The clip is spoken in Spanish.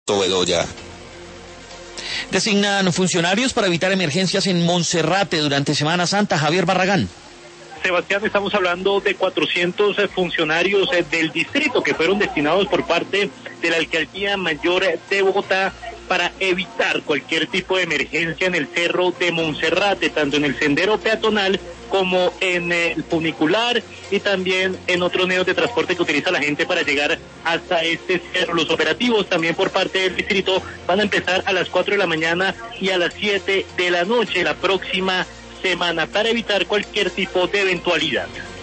Puerto Bedoya. Designan funcionarios para evitar emergencias en Monserrate durante Semana Santa. Javier Barragán. Sebastián, estamos hablando de 400 funcionarios del distrito que fueron destinados por parte de la Alcaldía Mayor de Bogotá para evitar cualquier tipo de emergencia en el cerro de Monserrate, tanto en el sendero peatonal como en el funicular y también en otros medios de transporte que utiliza la gente para llegar hasta este cerro. Los operativos también por parte del distrito van a empezar a las 4 de la mañana y a las 7 de la noche la próxima semana para evitar cualquier tipo de eventualidad.